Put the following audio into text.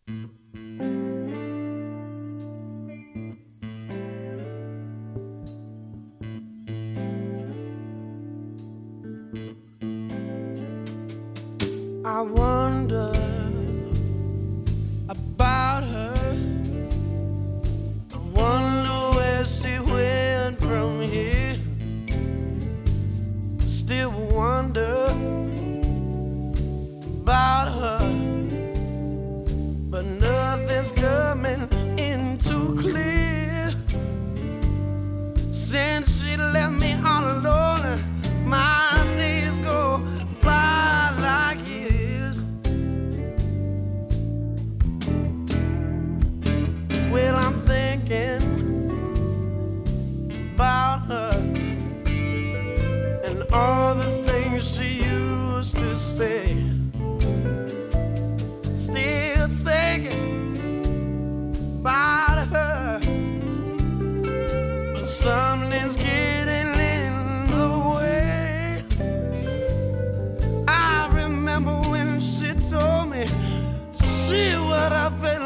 I wonder about her. I wonder where she went from here. Still wonder about her, but nothing's coming in too clear. Since she left me all alone, my days go by like years. Well, I'm thinking about her and all the things she used to say. Still thinking about her, but something's getting in the way. I remember when she told me she would have been